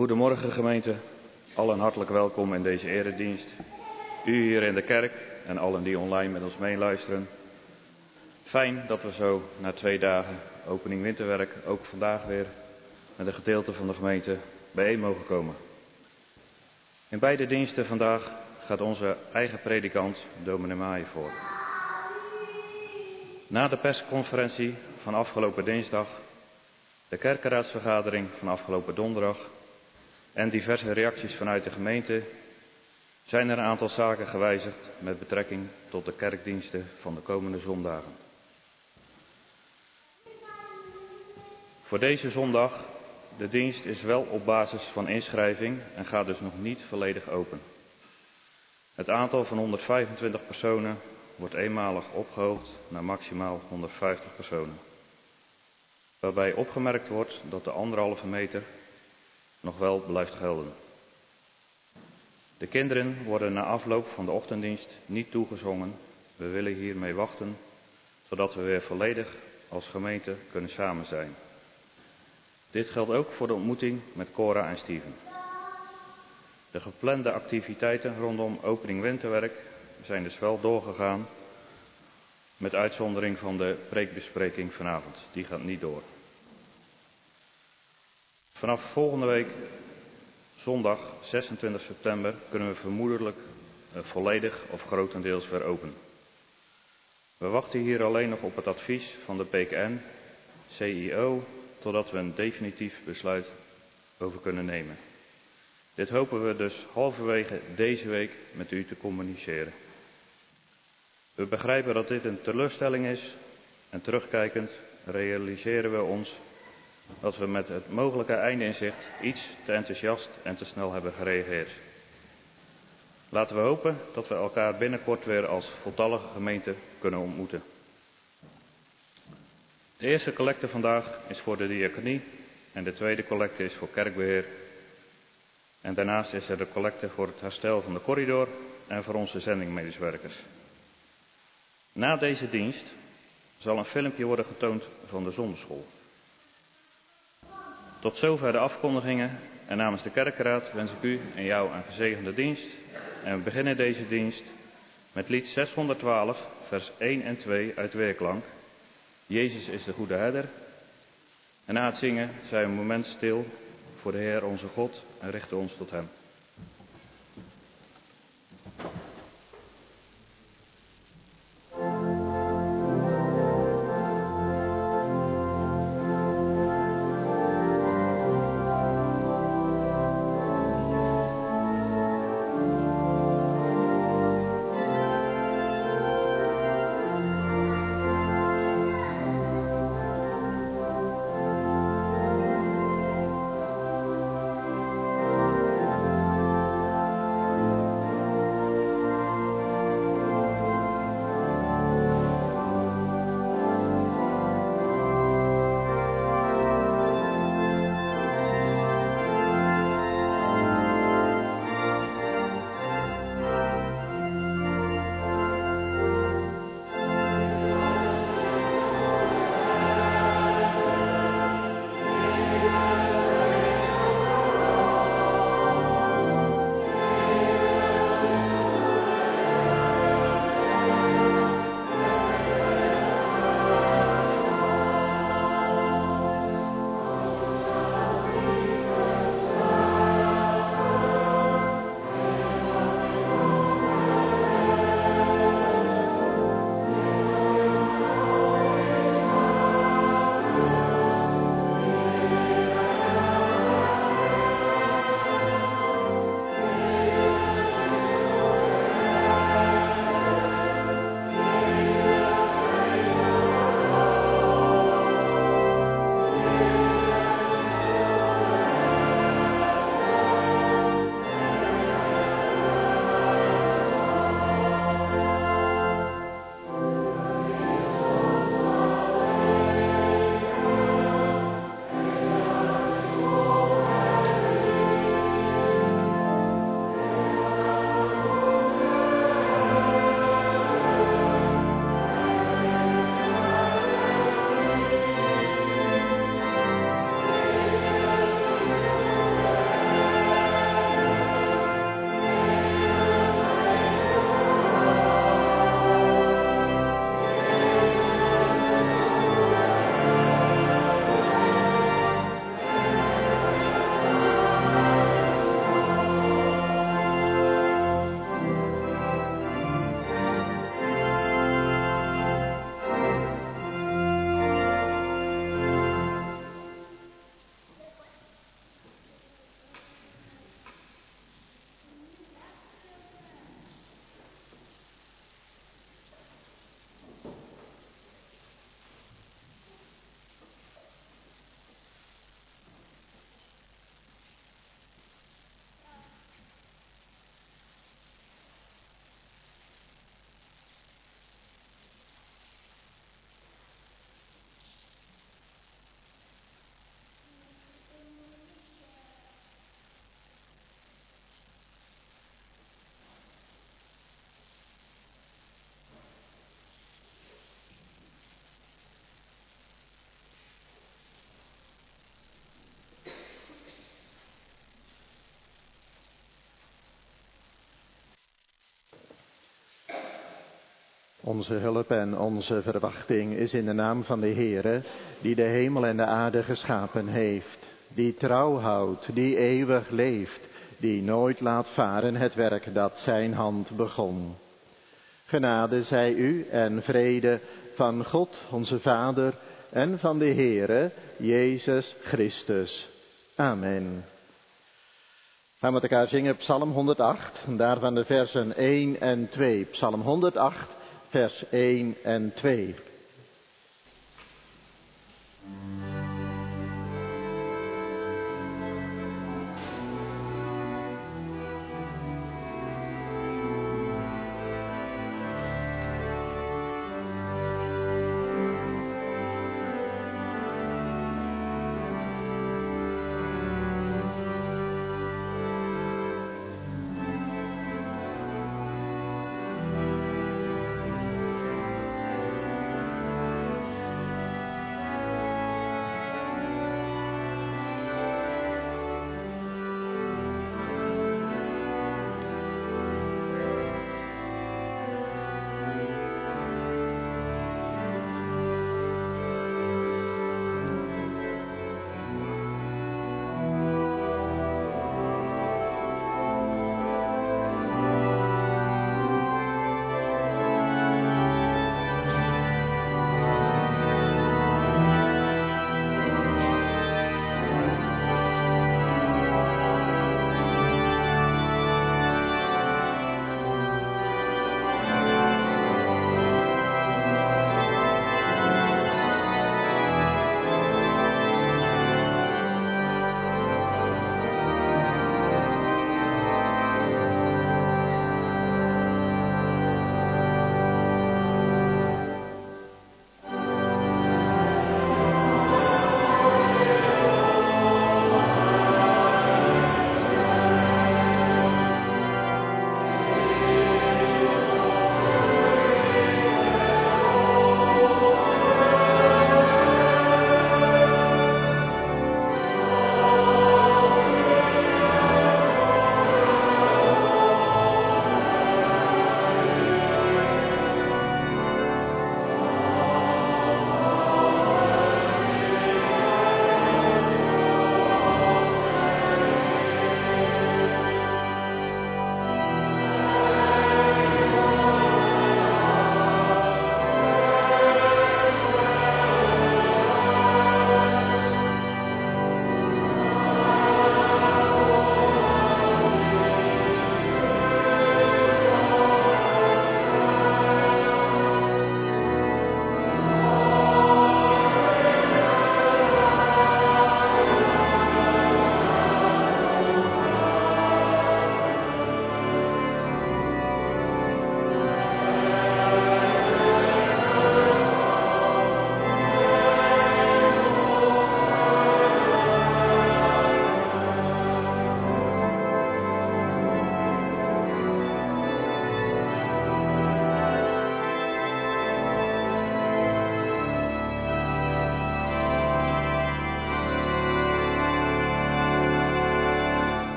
Goedemorgen gemeente, allen hartelijk welkom in deze eredienst. U hier in de kerk en allen die online met ons meeluisteren. Fijn dat we zo na 2 dagen opening winterwerk ook vandaag weer met een gedeelte van de gemeente bijeen mogen komen. In beide diensten vandaag gaat onze eigen predikant, dominee Maaien, voor. Na de persconferentie van afgelopen dinsdag, de kerkenraadsvergadering van afgelopen donderdag en diverse reacties vanuit de gemeente zijn er een aantal zaken gewijzigd met betrekking tot de kerkdiensten van de komende zondagen. Voor deze zondag, de dienst is wel op basis van inschrijving en gaat dus nog niet volledig open. Het aantal van 125 personen wordt eenmalig opgehoogd naar maximaal 150 personen. Waarbij opgemerkt wordt dat de 1,5 meter nog wel blijft gelden. De kinderen worden na afloop van de ochtenddienst niet toegezongen. We willen hiermee wachten, zodat we weer volledig als gemeente kunnen samen zijn. Dit geldt ook voor de ontmoeting met Cora en Steven. De geplande activiteiten rondom opening winterwerk zijn dus wel doorgegaan, met uitzondering van de preekbespreking vanavond. Die gaat niet door. Vanaf volgende week, zondag 26 september, kunnen we vermoedelijk volledig of grotendeels weer open. We wachten hier alleen nog op het advies van de PKN, CIO, totdat we een definitief besluit over kunnen nemen. Dit hopen we dus halverwege deze week met u te communiceren. We begrijpen dat dit een teleurstelling is en terugkijkend realiseren we ons dat we met het mogelijke einde in zicht iets te enthousiast en te snel hebben gereageerd. Laten we hopen dat we elkaar binnenkort weer als voltallige gemeente kunnen ontmoeten. De eerste collecte vandaag is voor de diaconie en de tweede collecte is voor kerkbeheer. En daarnaast is er de collecte voor het herstel van de corridor en voor onze zendingmedewerkers. Na deze dienst zal een filmpje worden getoond van de zonderschool. Tot zover de afkondigingen en namens de kerkenraad wens ik u en jou een gezegende dienst. En we beginnen deze dienst met lied 612, vers 1 en 2 uit Weerklank. Jezus is de goede herder. En na het zingen zijn we een moment stil voor de Heer onze God en richten ons tot Hem. Onze hulp en onze verwachting is in de naam van de Heere, die de hemel en de aarde geschapen heeft, die trouw houdt, die eeuwig leeft, die nooit laat varen het werk dat zijn hand begon. Genade zij u en vrede van God, onze Vader, en van de Heere, Jezus Christus. Amen. We gaan met elkaar zingen Psalm 108, en daarvan de versen 1 en 2. Psalm 108, vers 1 en 2.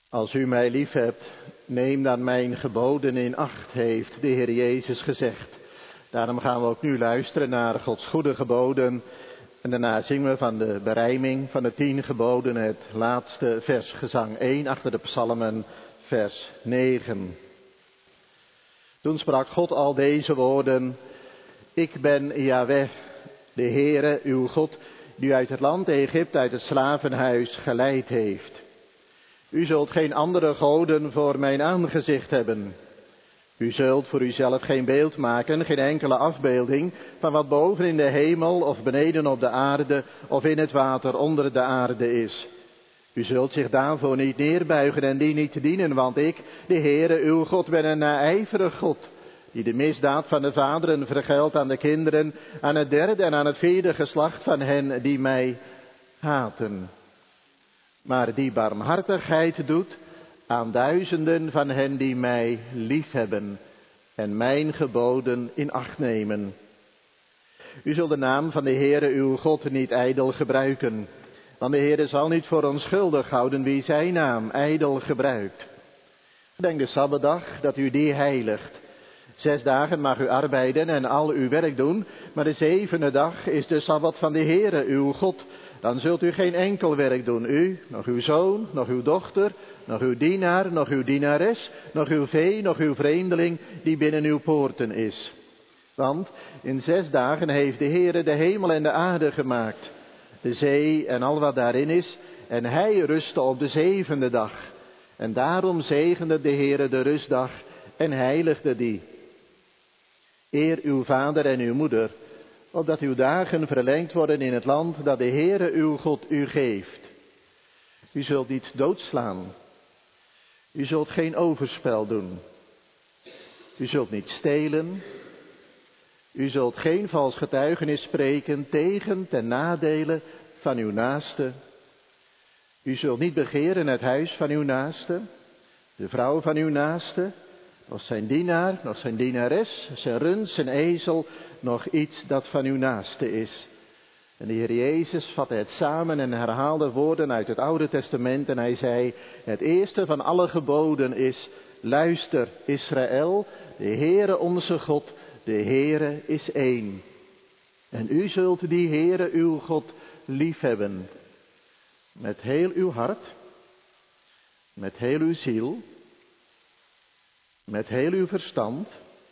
Als u mij lief hebt, neem dan mijn geboden in acht, heeft de Heer Jezus gezegd. Daarom gaan we ook nu luisteren naar Gods goede geboden. En daarna zingen we van de berijming van de 10 geboden het laatste vers, gezang 1 achter de psalmen, vers 9. Toen sprak God al deze woorden: Ik ben Jahweh, de Heere, uw God, die u uit het land Egypte, uit het slavenhuis geleid heeft. U zult geen andere goden voor mijn aangezicht hebben. U zult voor uzelf geen beeld maken, geen enkele afbeelding van wat boven in de hemel of beneden op de aarde of in het water onder de aarde is. U zult zich daarvoor niet neerbuigen en die niet dienen, want ik, de Heere, uw God, ben een naijverig God, die de misdaad van de vaderen vergeldt aan de kinderen, aan het 3e en aan het 4e geslacht van hen die mij haten. Maar die barmhartigheid doet aan duizenden van hen die mij liefhebben en mijn geboden in acht nemen. U zult de naam van de Heere uw God niet ijdel gebruiken, want de Heere zal niet voor onschuldig houden wie zijn naam ijdel gebruikt. Gedenk de Sabbatdag dat u die heiligt. 6 dagen mag u arbeiden en al uw werk doen, maar de 7e dag is de Sabbat van de Heere uw God. Dan zult u geen enkel werk doen, u, nog uw zoon, nog uw dochter, nog uw dienaar, nog uw dienares, nog uw vee, nog uw vreemdeling die binnen uw poorten is. Want in 6 dagen heeft de Heere de hemel en de aarde gemaakt, de zee en al wat daarin is, en hij rustte op de 7e dag. En daarom zegende de Heere de rustdag en heiligde die. Eer uw vader en uw moeder, opdat uw dagen verlengd worden in het land dat de Heere uw God u geeft. U zult niet doodslaan. U zult geen overspel doen. U zult niet stelen. U zult geen vals getuigenis spreken tegen ten nadele van uw naaste. U zult niet begeren het huis van uw naaste, de vrouw van uw naaste, nog zijn dienaar, nog zijn dienares, zijn rund, zijn ezel, nog iets dat van uw naaste is. En de Heer Jezus vatte het samen en herhaalde woorden uit het Oude Testament en hij zei: het eerste van alle geboden is: luister Israël, de Heere onze God, de Heere is één. En u zult die Heere uw God liefhebben. Met heel uw hart, met heel uw ziel, met heel uw verstand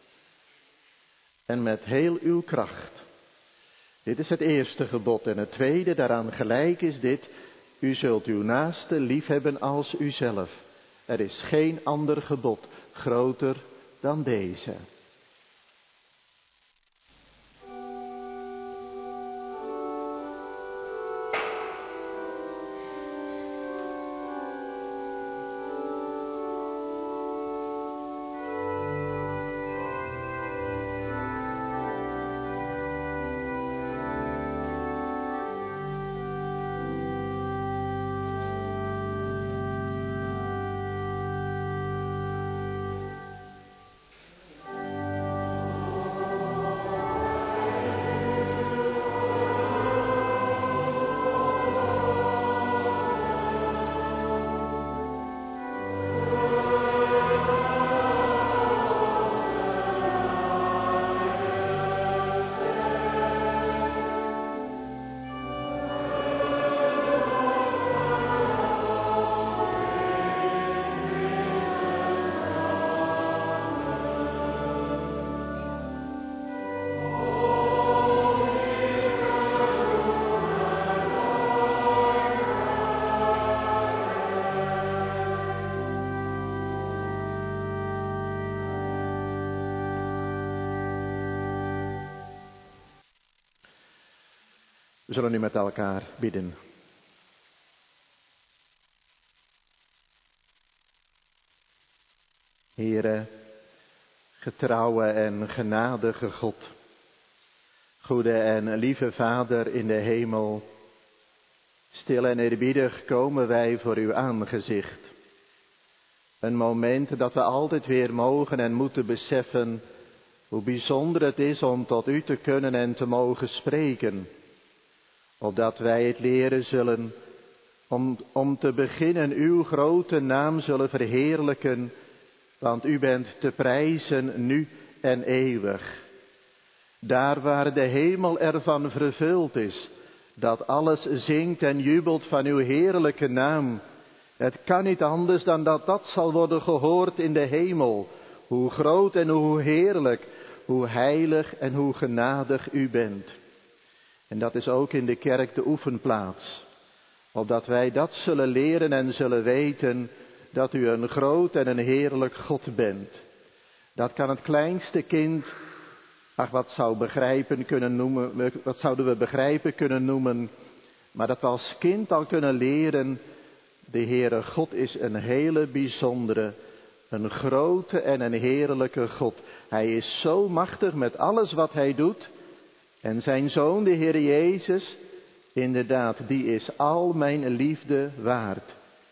en met heel uw kracht. Dit is het eerste gebod en het tweede daaraan gelijk is dit: u zult uw naaste liefhebben als uzelf. Er is geen ander gebod groter dan deze. We zullen nu met elkaar bidden. Heere, getrouwe en genadige God, goede en lieve Vader in de hemel, stil en eerbiedig komen wij voor uw aangezicht. Een moment dat we altijd weer mogen en moeten beseffen hoe bijzonder het is om tot u te kunnen en te mogen spreken, opdat wij het leren zullen om te beginnen uw grote naam zullen verheerlijken, want u bent te prijzen nu en eeuwig. Daar waar de hemel ervan vervuld is, dat alles zingt en jubelt van uw heerlijke naam. Het kan niet anders dan dat zal worden gehoord in de hemel. Hoe groot en hoe heerlijk, hoe heilig en hoe genadig u bent. En dat is ook in de kerk de oefenplaats. Opdat wij dat zullen leren en zullen weten, dat u een groot en een heerlijk God bent. Dat kan het kleinste kind, wat zouden we begrijpen kunnen noemen, maar dat we als kind al kunnen leren, de Heere God is een hele bijzondere, een grote en een heerlijke God. Hij is zo machtig met alles wat hij doet. En zijn Zoon, de Heer Jezus, inderdaad, die is al mijn liefde waard.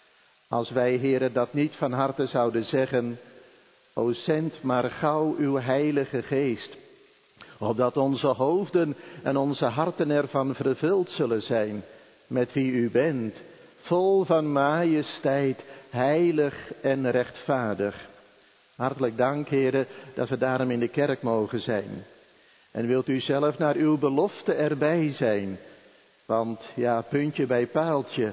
Als wij, Heere, dat niet van harte zouden zeggen, o zend maar gauw uw Heilige Geest, opdat onze hoofden en onze harten ervan vervuld zullen zijn met wie u bent, vol van majesteit, heilig en rechtvaardig. Hartelijk dank, Heere, dat we daarom in de kerk mogen zijn. En wilt u zelf naar uw belofte erbij zijn? Want ja, puntje bij paaltje,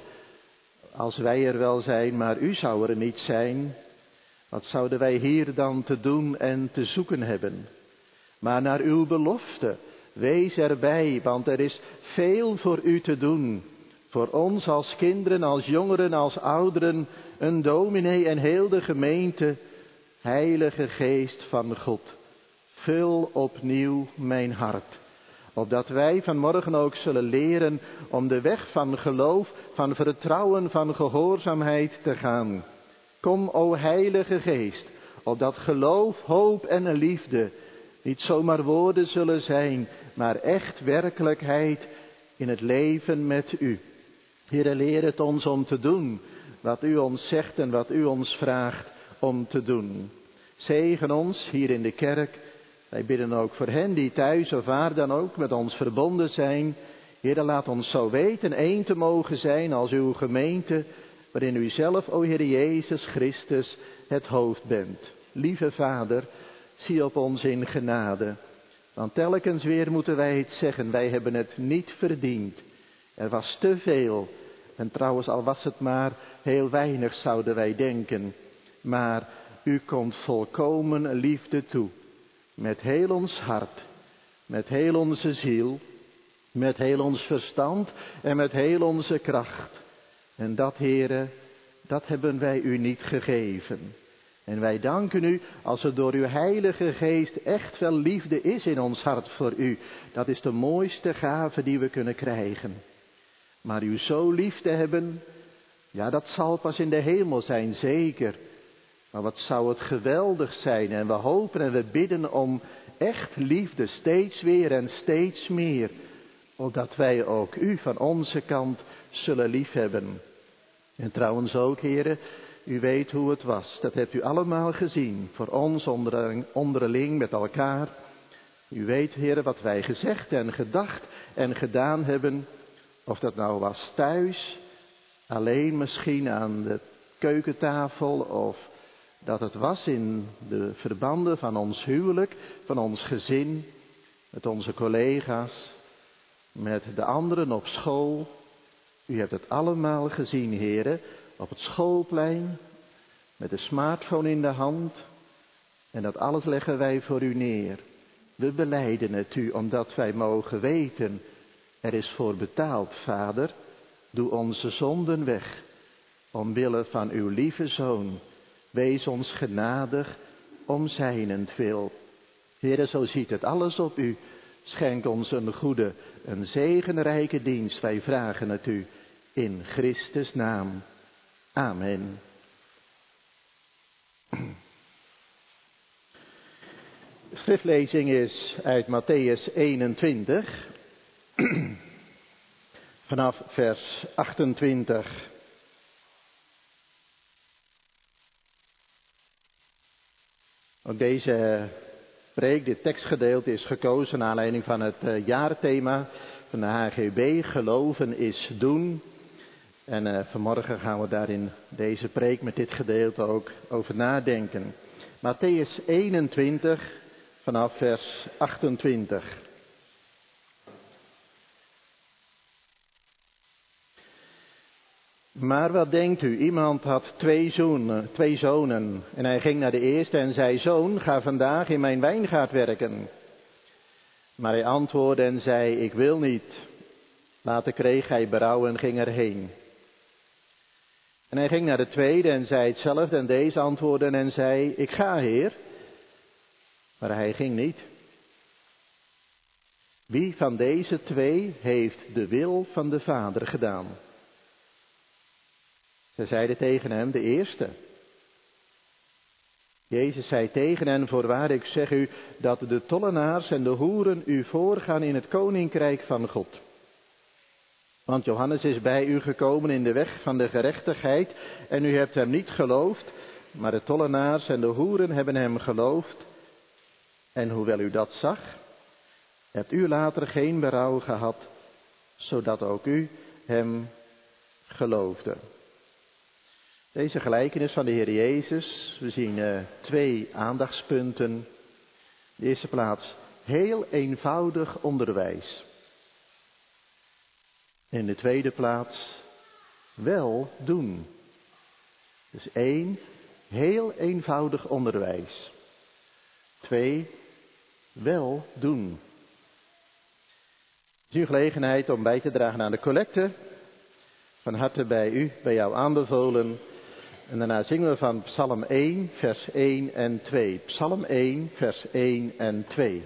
als wij er wel zijn, maar u zou er niet zijn, wat zouden wij hier dan te doen en te zoeken hebben? Maar naar uw belofte, wees erbij, want er is veel voor u te doen. Voor ons als kinderen, als jongeren, als ouderen, een dominee en heel de gemeente. Heilige Geest van God, vul opnieuw mijn hart. Opdat wij vanmorgen ook zullen leren om de weg van geloof, van vertrouwen, van gehoorzaamheid te gaan. Kom, o Heilige Geest, opdat geloof, hoop en liefde niet zomaar woorden zullen zijn, maar echt werkelijkheid in het leven met u. Heere, leer het ons om te doen wat u ons zegt en wat u ons vraagt om te doen. Zegen ons hier in de kerk. Wij bidden ook voor hen die thuis of waar dan ook met ons verbonden zijn. Heere, laat ons zo weten één te mogen zijn als uw gemeente, waarin u zelf, o Heer Jezus Christus, het hoofd bent. Lieve Vader, zie op ons in genade. Want telkens weer moeten wij het zeggen, wij hebben het niet verdiend. Er was te veel. En trouwens, al was het maar heel weinig, zouden wij denken. Maar u komt volkomen liefde toe. Met heel ons hart, met heel onze ziel, met heel ons verstand en met heel onze kracht. En dat, Heere, dat hebben wij u niet gegeven. En wij danken u als er door uw Heilige Geest echt wel liefde is in ons hart voor u. Dat is de mooiste gave die we kunnen krijgen. Maar u zo lief te hebben, ja, dat zal pas in de hemel zijn, zeker. Maar wat zou het geweldig zijn, en we hopen en we bidden om echt liefde, steeds weer en steeds meer. Opdat wij ook u van onze kant zullen liefhebben. En trouwens ook, Heere, u weet hoe het was. Dat hebt u allemaal gezien, voor ons onderling met elkaar. U weet, Heere, wat wij gezegd en gedacht en gedaan hebben. Of dat nou was thuis, alleen misschien aan de keukentafel, of dat het was in de verbanden van ons huwelijk, van ons gezin, met onze collega's, met de anderen op school. U hebt het allemaal gezien, Heere, op het schoolplein, met de smartphone in de hand. En dat alles leggen wij voor u neer. We belijden het u, omdat wij mogen weten, er is voor betaald, Vader. Doe onze zonden weg, omwille van uw lieve Zoon. Wees ons genadig om zijnentwil. Heere, zo ziet het alles op u. Schenk ons een goede, een zegenrijke dienst. Wij vragen het u in Christus' naam. Amen. De schriftlezing is uit Mattheüs 21, vanaf vers 28. Ook deze preek, dit tekstgedeelte, is gekozen naar aanleiding van het jaarthema van de HGB, geloven is doen. En vanmorgen gaan we daar in deze preek met dit gedeelte ook over nadenken. Mattheüs 21 vanaf vers 28. Maar wat denkt u? Iemand had twee zonen. En hij ging naar de eerste en zei: Zoon, ga vandaag in mijn wijngaard werken. Maar hij antwoordde en zei: Ik wil niet. Later kreeg hij berouw en ging erheen. En hij ging naar de tweede en zei hetzelfde. En deze antwoordde en zei: Ik ga, Heer. Maar hij ging niet. Wie van deze twee heeft de wil van de Vader gedaan? Ze zeiden tegen hem: de eerste. Jezus zei tegen hen: voorwaar, ik zeg u dat de tollenaars en de hoeren u voorgaan in het koninkrijk van God. Want Johannes is bij u gekomen in de weg van de gerechtigheid en u hebt hem niet geloofd, maar de tollenaars en de hoeren hebben hem geloofd. En hoewel u dat zag, hebt u later geen berouw gehad, zodat ook u hem geloofde. Deze gelijkenis van de Heer Jezus, we zien twee aandachtspunten. In de eerste plaats heel eenvoudig onderwijs. In de tweede plaats wel doen. Dus 1, heel eenvoudig onderwijs. 2, wel doen. Het is uw gelegenheid om bij te dragen aan de collecte. Van harte bij jou aanbevolen. En daarna zingen we van Psalm 1, vers 1 en 2. Psalm 1, vers 1 en 2.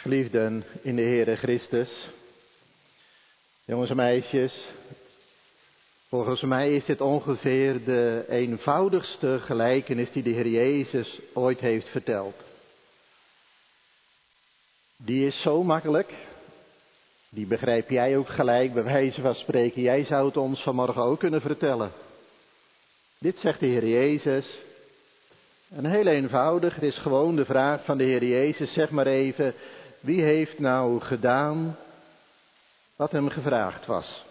Geliefden in de Heere Christus, jongens en meisjes, volgens mij is dit ongeveer de eenvoudigste gelijkenis die de Heer Jezus ooit heeft verteld. Die is zo makkelijk, die begrijp jij ook gelijk, bij wijze van spreken. Jij zou het ons vanmorgen ook kunnen vertellen. Dit zegt de Heer Jezus. En heel eenvoudig, het is gewoon de vraag van de Heer Jezus, zeg maar even, wie heeft nou gedaan wat hem gevraagd was?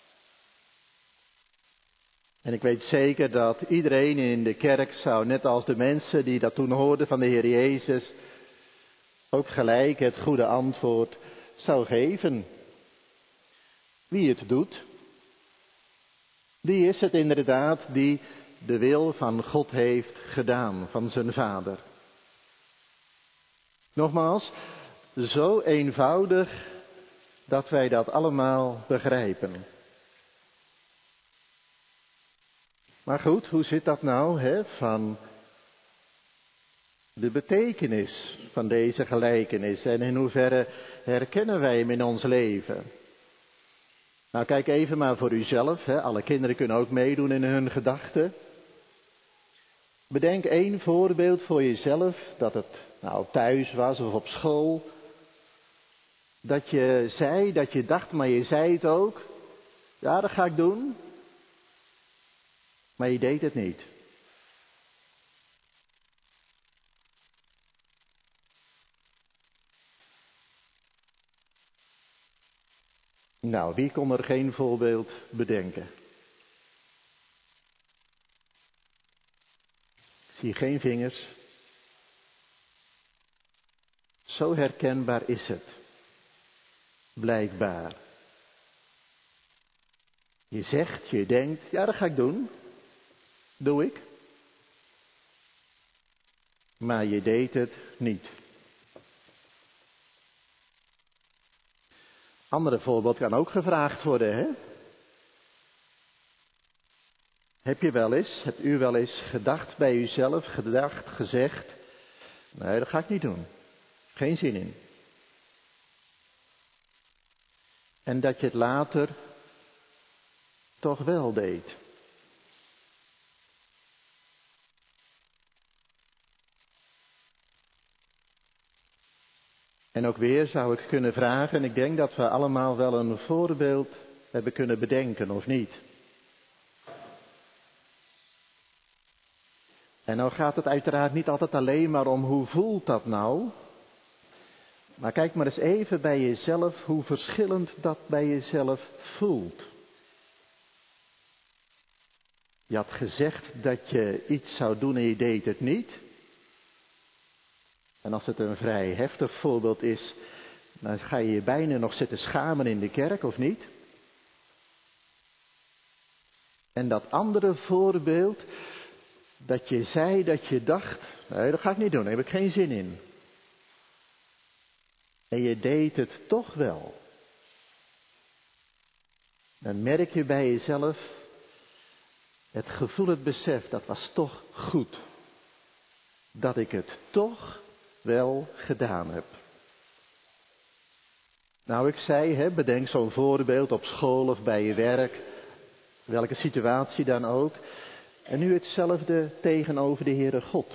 En ik weet zeker dat iedereen in de kerk zou, net als de mensen die dat toen hoorden van de Heer Jezus, ook gelijk het goede antwoord zou geven. Wie het doet, die is het inderdaad die de wil van God heeft gedaan, van zijn Vader. Nogmaals, zo eenvoudig dat wij dat allemaal begrijpen. Maar goed, hoe zit dat nou, van de betekenis van deze gelijkenis en in hoeverre herkennen wij hem in ons leven? Nou, kijk even maar voor uzelf, alle kinderen kunnen ook meedoen in hun gedachten. Bedenk één voorbeeld voor jezelf, dat het nou thuis was of op school. Dat je zei, dat je dacht, maar je zei het ook. Ja, dat ga ik doen. Maar je deed het niet. Nou, wie kon er geen voorbeeld bedenken? Ik zie geen vingers. Zo herkenbaar is het. Blijkbaar. Je zegt, je denkt, ja, dat ga ik doen. Doe ik. Maar je deed het niet. Andere voorbeeld kan ook gevraagd worden, Hebt u wel eens gedacht bij uzelf, gezegd, nee, dat ga ik niet doen. Geen zin in. En dat je het later toch wel deed. En ook weer zou ik kunnen vragen, en ik denk dat we allemaal wel een voorbeeld hebben kunnen bedenken, of niet? En nou gaat het uiteraard niet altijd alleen maar om hoe voelt dat nou? Maar kijk maar eens even bij jezelf hoe verschillend dat bij jezelf voelt. Je had gezegd dat je iets zou doen en je deed het niet. En als het een vrij heftig voorbeeld is, dan ga je je bijna nog zitten schamen in de kerk, of niet? En dat andere voorbeeld, dat je zei dat je dacht, nee, dat ga ik niet doen, daar heb ik geen zin in. En je deed het toch wel. Dan merk je bij jezelf het gevoel, het besef, dat was toch goed. Dat ik het toch wel gedaan heb. Nou, ik zei, bedenk zo'n voorbeeld op school of bij je werk, welke situatie dan ook. En nu hetzelfde tegenover de Heere God.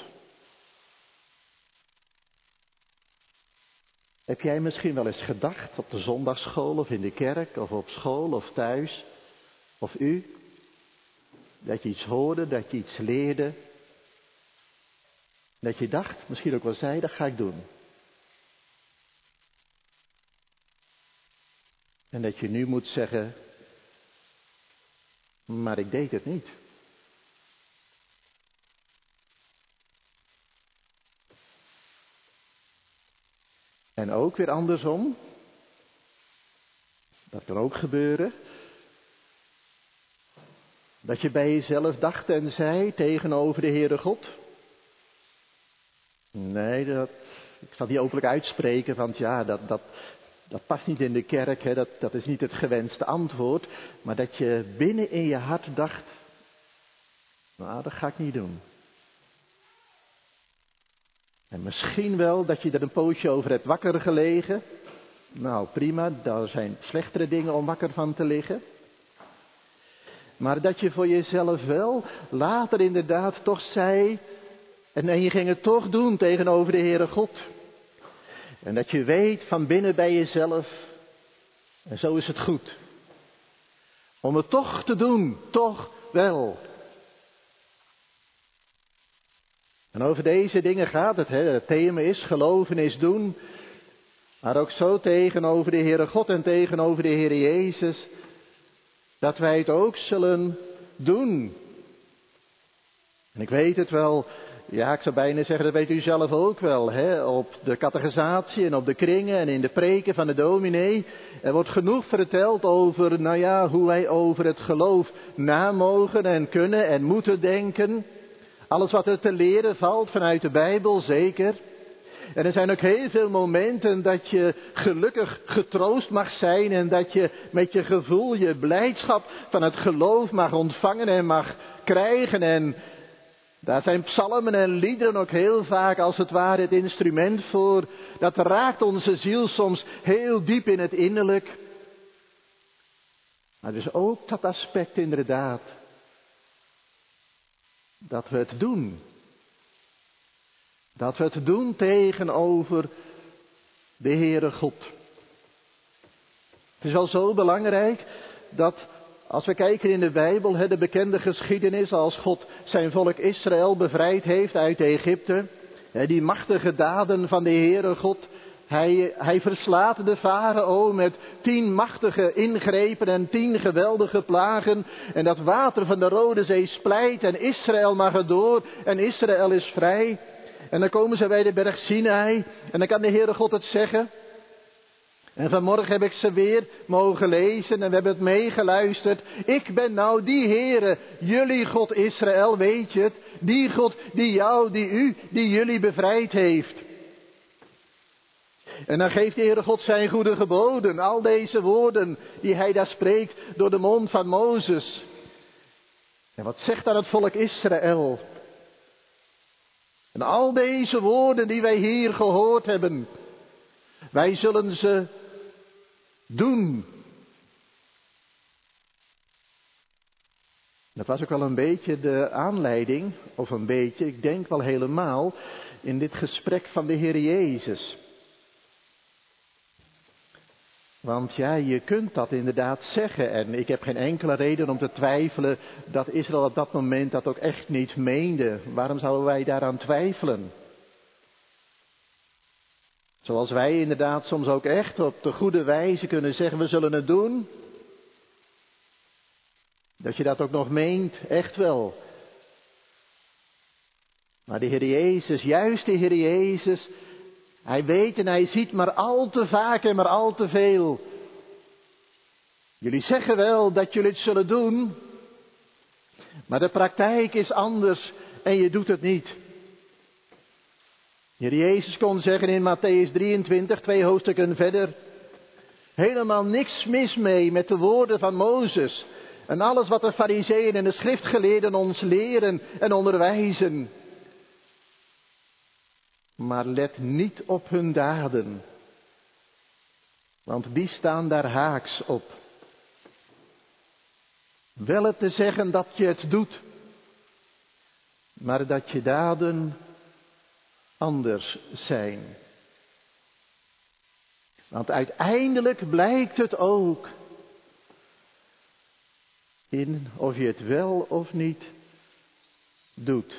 Heb jij misschien wel eens gedacht op de zondagsschool of in de kerk of op school of thuis, of u, dat je iets hoorde, dat je iets leerde, dat je dacht, misschien ook wel zei, dat ga ik doen. En dat je nu moet zeggen, maar ik deed het niet. En ook weer andersom. Dat kan ook gebeuren. Dat je bij jezelf dacht en zei tegenover de Heere God. Nee, ik zal niet openlijk uitspreken, want ja, dat past niet in de kerk, dat is niet het gewenste antwoord. Maar dat je binnen in je hart dacht, nou, dat ga ik niet doen. En misschien wel dat je er een poosje over hebt wakker gelegen. Nou, prima, daar zijn slechtere dingen om wakker van te liggen. Maar dat je voor jezelf wel later inderdaad toch zei, en je ging het toch doen tegenover de Heere God. En dat je weet van binnen bij jezelf, en zo is het goed. Om het toch te doen, toch wel. En over deze dingen gaat het. Het thema is geloven is doen. Maar ook zo tegenover de Heere God en tegenover de Heere Jezus. Dat wij het ook zullen doen. En ik weet het wel. Ja, ik zou bijna zeggen, dat weet u zelf ook wel. Op de catechisatie en op de kringen en in de preken van de dominee. Er wordt genoeg verteld over, hoe wij over het geloof na mogen en kunnen en moeten denken. Alles wat er te leren valt vanuit de Bijbel, zeker. En er zijn ook heel veel momenten dat je gelukkig getroost mag zijn en dat je met je gevoel, je blijdschap van het geloof mag ontvangen en mag krijgen. En daar zijn psalmen en liederen ook heel vaak als het ware het instrument voor. Dat raakt onze ziel soms heel diep in het innerlijk. Maar dus ook dat aspect inderdaad. Dat we het doen. Dat we het doen tegenover de Heere God. Het is wel zo belangrijk dat als we kijken in de Bijbel, de bekende geschiedenis als God zijn volk Israël bevrijd heeft uit Egypte. Die machtige daden van de Heere God. Hij verslaat de farao met 10 machtige ingrepen en 10 geweldige plagen. En dat water van de Rode Zee splijt en Israël mag er door en Israël is vrij. En dan komen ze bij de berg Sinai en dan kan de Heere God het zeggen. En vanmorgen heb ik ze weer mogen lezen en we hebben het meegeluisterd. Ik ben nou die Heere, jullie God Israël, weet je het. Die God die jou, die u, die jullie bevrijd heeft. En dan geeft de Heere God zijn goede geboden. Al deze woorden die hij daar spreekt door de mond van Mozes. En wat zegt dan het volk Israël? En al deze woorden die wij hier gehoord hebben. Wij zullen ze doen. Dat was ook wel een beetje de aanleiding, of een beetje, ik denk wel helemaal, in dit gesprek van de Heer Jezus. Want ja, je kunt dat inderdaad zeggen en ik heb geen enkele reden om te twijfelen dat Israël op dat moment dat ook echt niet meende. Waarom zouden wij daaraan twijfelen? Zoals wij inderdaad soms ook echt op de goede wijze kunnen zeggen, we zullen het doen. Dat je dat ook nog meent, echt wel. Maar de Heer Jezus, juist de Heer Jezus, hij weet en hij ziet maar al te vaak en maar al te veel. Jullie zeggen wel dat jullie het zullen doen, maar de praktijk is anders en je doet het niet. Heer Jezus kon zeggen in Mattheüs 23, 2 hoofdstukken verder, helemaal niks mis mee met de woorden van Mozes en alles wat de Farizeeën en de schriftgeleerden ons leren en onderwijzen. Maar let niet op hun daden, want die staan daar haaks op. Wel het te zeggen dat je het doet, maar dat je daden anders zijn. Want uiteindelijk blijkt het ook in of je het wel of niet doet.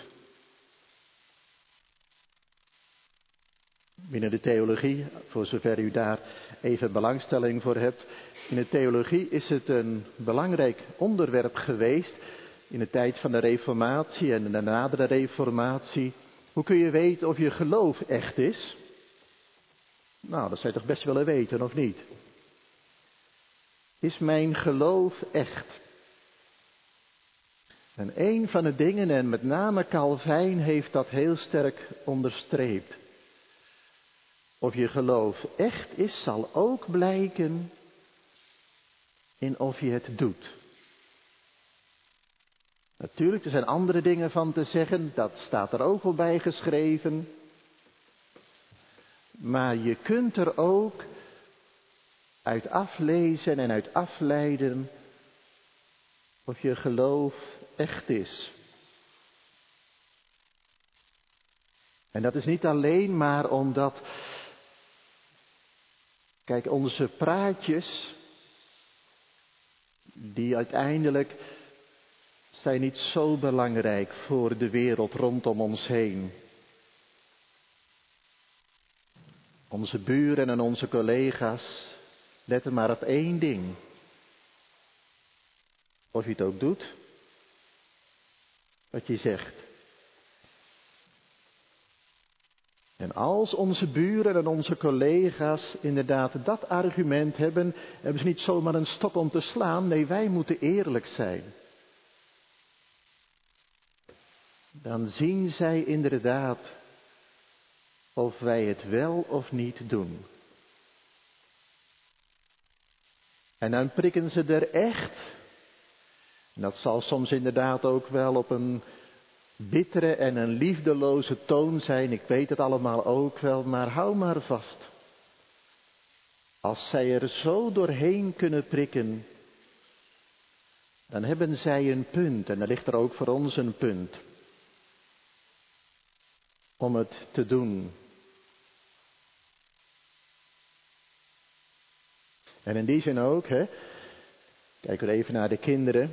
Binnen de theologie, voor zover u daar even belangstelling voor hebt. In de theologie is het een belangrijk onderwerp geweest in de tijd van de Reformatie en na de Reformatie. Hoe kun je weten of je geloof echt is? Nou, dat zou je toch best willen weten, of niet? Is mijn geloof echt? En een van de dingen, en met name Calvijn heeft dat heel sterk onderstreept. Of je geloof echt is, zal ook blijken in of je het doet. Natuurlijk, er zijn andere dingen van te zeggen, dat staat er ook wel bij geschreven. Maar je kunt er ook uit aflezen en uit afleiden of je geloof echt is. En dat is niet alleen maar omdat, kijk, onze praatjes, die uiteindelijk zijn niet zo belangrijk voor de wereld rondom ons heen. Onze buren en onze collega's letten maar op één ding. Of je het ook doet, wat je zegt. En als onze buren en onze collega's inderdaad dat argument hebben, hebben ze niet zomaar een stok om te slaan. Nee, wij moeten eerlijk zijn. Dan zien zij inderdaad of wij het wel of niet doen. En dan prikken ze er echt. En dat zal soms inderdaad ook wel op een bittere en een liefdeloze toon zijn. Ik weet het allemaal ook wel, maar hou maar vast. Als zij er zo doorheen kunnen prikken, dan hebben zij een punt. En dan ligt er ook voor ons een punt. Om het te doen. En in die zin ook, kijken we even naar de kinderen.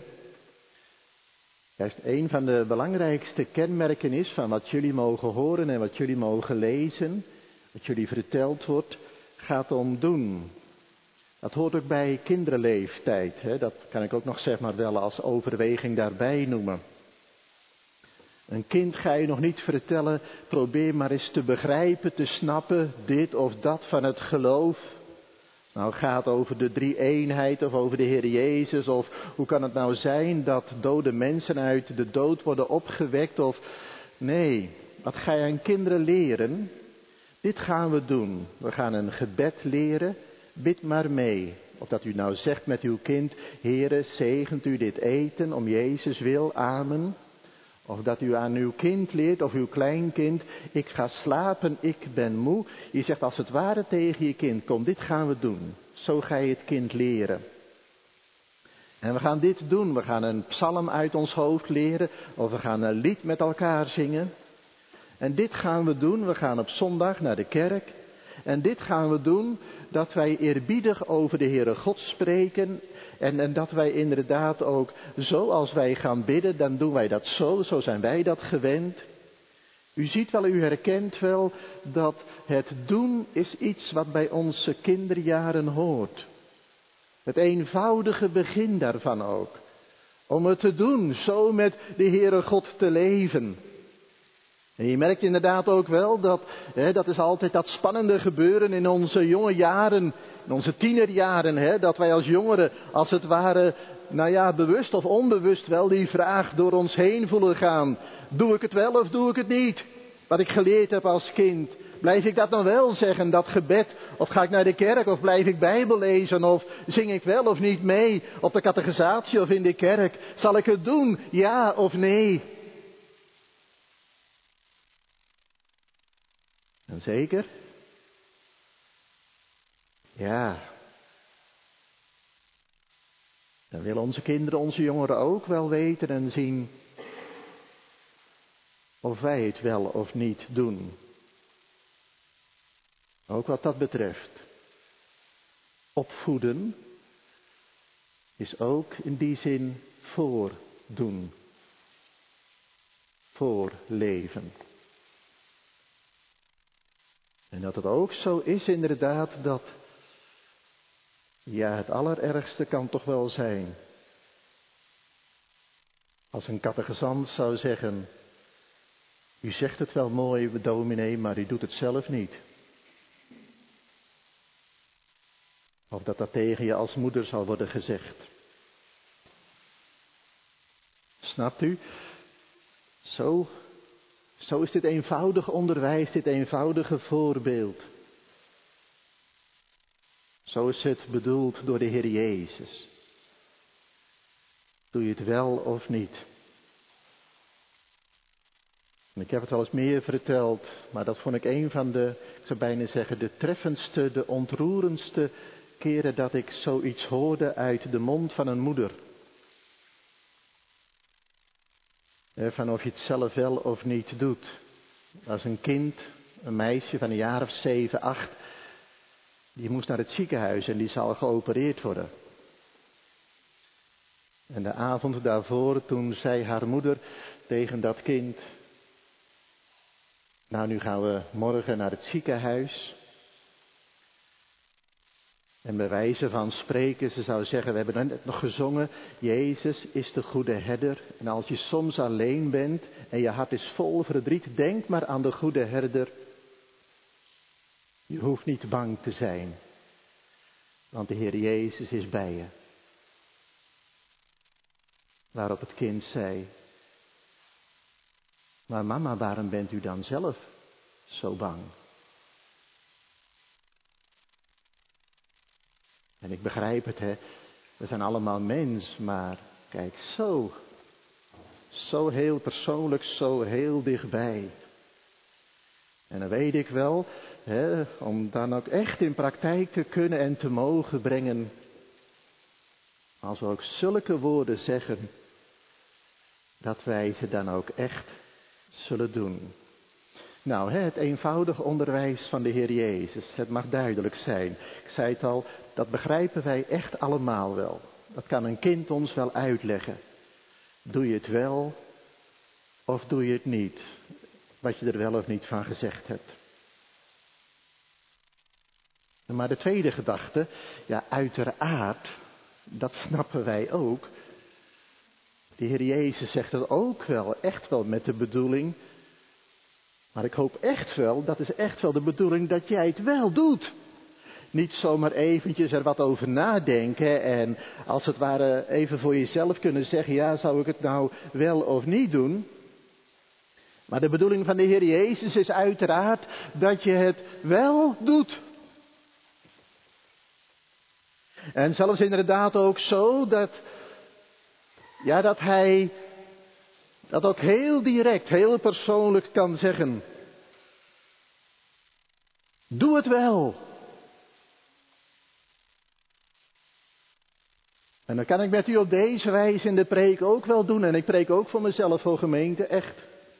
Juist een van de belangrijkste kenmerken is van wat jullie mogen horen en wat jullie mogen lezen, wat jullie verteld wordt, gaat om doen. Dat hoort ook bij kinderleeftijd. Dat kan ik ook nog zeg maar wel als overweging daarbij noemen. Een kind ga je nog niet vertellen, probeer maar eens te begrijpen, te snappen, dit of dat van het geloof. Nou, het gaat over de drie-eenheid of over de Heer Jezus, of hoe kan het nou zijn dat dode mensen uit de dood worden opgewekt, of nee, wat ga je aan kinderen leren? Dit gaan we doen. We gaan een gebed leren, bid maar mee. Of dat u nou zegt met uw kind, Heere, zegent u dit eten om Jezus wil, amen. Of dat u aan uw kind leert, of uw kleinkind, ik ga slapen, ik ben moe. Je zegt als het ware tegen je kind, kom, dit gaan we doen. Zo ga je het kind leren. En we gaan dit doen, we gaan een psalm uit ons hoofd leren, of we gaan een lied met elkaar zingen. En dit gaan we doen, we gaan op zondag naar de kerk. En dit gaan we doen, dat wij eerbiedig over de Heere God spreken. En dat wij inderdaad ook, zoals wij gaan bidden, dan doen wij dat zo zijn wij dat gewend. U ziet wel, u herkent wel, dat het doen is iets wat bij onze kinderjaren hoort. Het eenvoudige begin daarvan ook. Om het te doen, zo met de Heere God te leven. En je merkt inderdaad ook wel dat is altijd dat spannende gebeuren in onze jonge jaren, in onze tienerjaren, dat wij als jongeren als het ware, bewust of onbewust wel die vraag door ons heen voelen gaan. Doe ik het wel of doe ik het niet? Wat ik geleerd heb als kind. Blijf ik dat dan wel zeggen, dat gebed? Of ga ik naar de kerk of blijf ik Bijbel lezen? Of zing ik wel of niet mee op de catechisatie of in de kerk? Zal ik het doen, ja of nee? En zeker? Ja. Dan willen onze kinderen, onze jongeren ook wel weten en zien of wij het wel of niet doen. Ook wat dat betreft. Opvoeden is ook in die zin voordoen. Voorleven. En dat het ook zo is inderdaad dat, het allerergste kan toch wel zijn. Als een catechizant zou zeggen, u zegt het wel mooi, dominee, maar u doet het zelf niet. Of dat tegen je als moeder zal worden gezegd. Snapt u? Zo is dit eenvoudige onderwijs, dit eenvoudige voorbeeld. Zo is het bedoeld door de Heer Jezus. Doe je het wel of niet? Ik heb het wel eens meer verteld, maar dat vond ik een van de, ik zou bijna zeggen, de treffendste, de ontroerendste keren dat ik zoiets hoorde uit de mond van een moeder. Van of je het zelf wel of niet doet. Als een kind, een meisje van een jaar of 7, 8, die moest naar het ziekenhuis en die zal geopereerd worden. En de avond daarvoor, toen zei haar moeder tegen dat kind: nou, nu gaan we morgen naar het ziekenhuis. En bij wijze van spreken, ze zou zeggen, we hebben net nog gezongen, Jezus is de goede herder. En als je soms alleen bent en je hart is vol verdriet, denk maar aan de goede herder. Je hoeft niet bang te zijn, want de Heer Jezus is bij je. Waarop het kind zei: maar mama, waarom bent u dan zelf zo bang? En ik begrijp het, hè. We zijn allemaal mens, maar kijk, zo heel persoonlijk, zo heel dichtbij. En dan weet ik wel, hè, om dan ook echt in praktijk te kunnen en te mogen brengen, als we ook zulke woorden zeggen, dat wij ze dan ook echt zullen doen. Nou, het eenvoudige onderwijs van de Heer Jezus, het mag duidelijk zijn. Ik zei het al, dat begrijpen wij echt allemaal wel. Dat kan een kind ons wel uitleggen. Doe je het wel of doe je het niet? Wat je er wel of niet van gezegd hebt. Maar de tweede gedachte, ja, uiteraard, dat snappen wij ook. De Heer Jezus zegt het ook wel, echt wel met de bedoeling. Maar ik hoop echt wel, dat is echt wel de bedoeling, dat jij het wel doet. Niet zomaar eventjes er wat over nadenken en als het ware even voor jezelf kunnen zeggen, ja, zou ik het nou wel of niet doen? Maar de bedoeling van de Heer Jezus is uiteraard dat je het wel doet. En zelfs inderdaad ook zo dat Hij dat ook heel direct, heel persoonlijk kan zeggen. Doe het wel. En dan kan ik met u op deze wijze in de preek ook wel doen. En ik preek ook voor mezelf, voor gemeente, echt.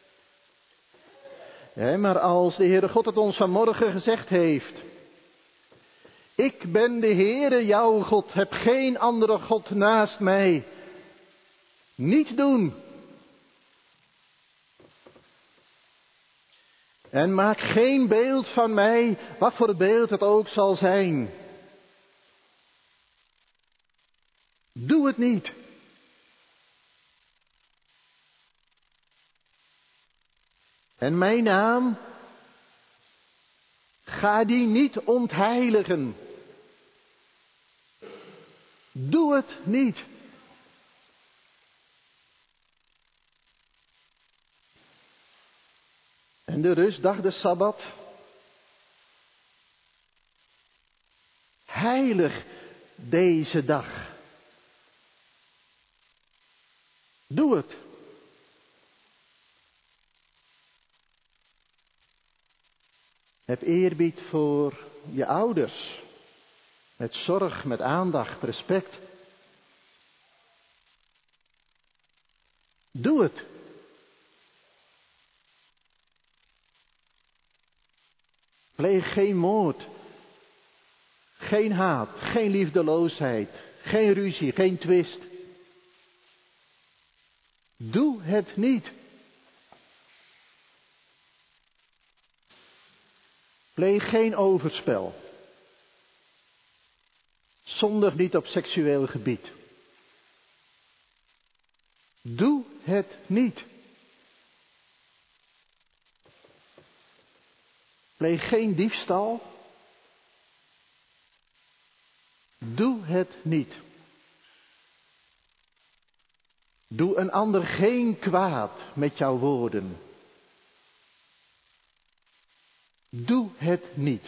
Maar als de Heere God het ons vanmorgen gezegd heeft: ik ben de Heere jouw God, heb geen andere God naast mij. Niet doen. En maak geen beeld van mij, wat voor beeld het ook zal zijn. Doe het niet. En mijn naam, ga die niet ontheiligen. Doe het niet. En de rustdag, de Sabbat. Heilig deze dag. Doe het. Heb eerbied voor je ouders. Met zorg, met aandacht, respect. Doe het. Pleeg geen moord. Geen haat, geen liefdeloosheid, geen ruzie, geen twist. Doe het niet. Pleeg geen overspel. Zondig niet op seksueel gebied. Doe het niet. Pleeg geen diefstal. Doe het niet. Doe een ander geen kwaad met jouw woorden. Doe het niet.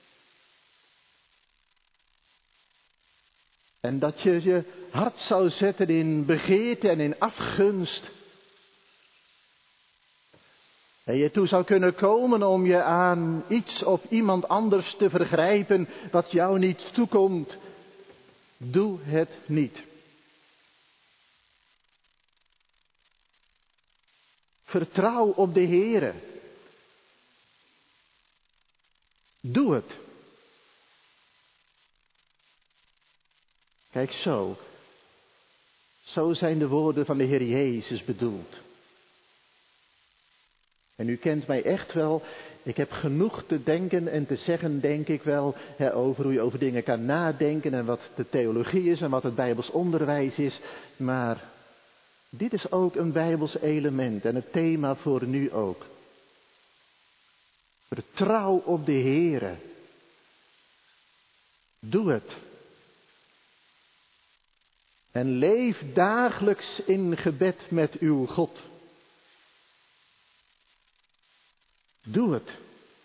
En dat je je hart zou zetten in begeerte en in afgunst. En je toe zou kunnen komen om je aan iets of iemand anders te vergrijpen wat jou niet toekomt. Doe het niet. Vertrouw op de Heere. Doe het. Kijk zo. Zo zijn de woorden van de Heer Jezus bedoeld. En u kent mij echt wel. Ik heb genoeg te denken en te zeggen, denk ik wel, over hoe je over dingen kan nadenken en wat de theologie is en wat het Bijbels onderwijs is. Maar dit is ook een Bijbels element en het thema voor nu ook. Vertrouw op de Heere. Doe het. En leef dagelijks in gebed met uw God. Doe het.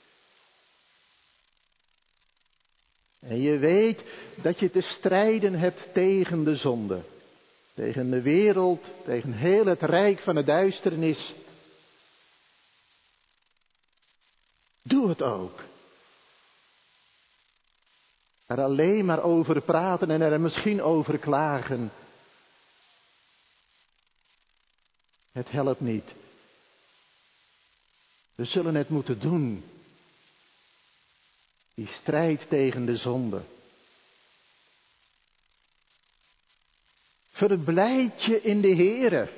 En je weet dat je te strijden hebt tegen de zonde. Tegen de wereld, tegen heel het rijk van de duisternis. Doe het ook. Er alleen maar over praten en er misschien over klagen. Het helpt niet. We zullen het moeten doen. Die strijd tegen de zonde. Verblijd je in de Heere.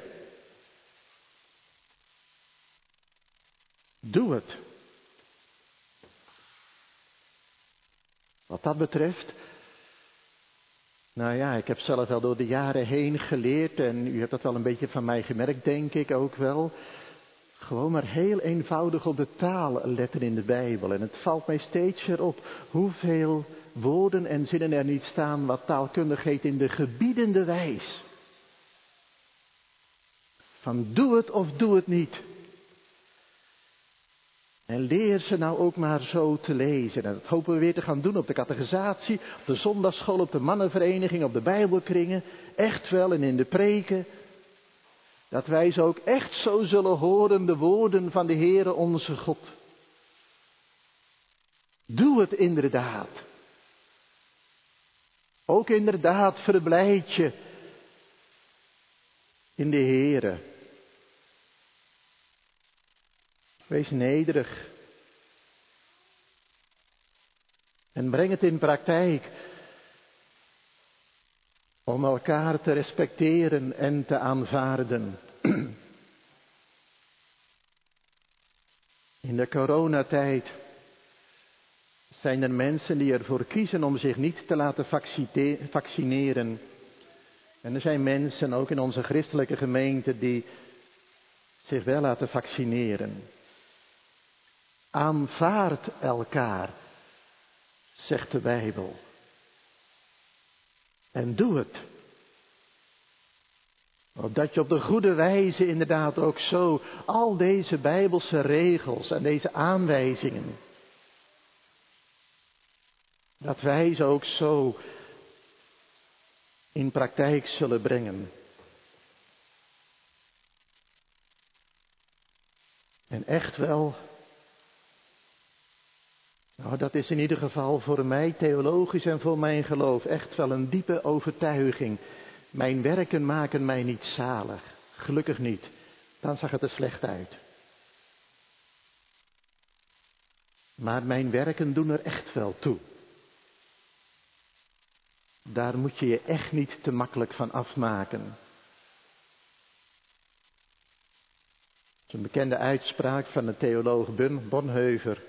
Doe het. Wat dat betreft, nou ja, ik heb zelf wel door de jaren heen geleerd en u hebt dat wel een beetje van mij gemerkt, denk ik ook wel. Gewoon maar heel eenvoudig op de taal letten in de Bijbel. En het valt mij steeds weer op hoeveel woorden en zinnen er niet staan wat taalkundig heet in de gebiedende wijs. Van doe het of doe het niet. En leer ze nou ook maar zo te lezen. En dat hopen we weer te gaan doen op de catechisatie, op de zondagsschool, op de mannenvereniging, op de bijbelkringen. Echt wel en in de preken. Dat wij ze ook echt zo zullen horen, de woorden van de Heere onze God. Doe het inderdaad. Ook inderdaad verblijd je in de Heere. Wees nederig. En breng het in praktijk. Om elkaar te respecteren en te aanvaarden. In de coronatijd zijn er mensen die ervoor kiezen om zich niet te laten vaccineren. En er zijn mensen, ook in onze christelijke gemeente, die zich wel laten vaccineren. Aanvaard elkaar, zegt de Bijbel. En doe het. Opdat je op de goede wijze inderdaad ook zo al deze Bijbelse regels en deze aanwijzingen, dat wij ze ook zo in praktijk zullen brengen. En echt wel, nou dat is in ieder geval voor mij theologisch en voor mijn geloof echt wel een diepe overtuiging. Mijn werken maken mij niet zalig. Gelukkig niet. Dan zag het er slecht uit. Maar mijn werken doen er echt wel toe. Daar moet je je echt niet te makkelijk van afmaken. Dat is een bekende uitspraak van de theoloog Bonhoeffer.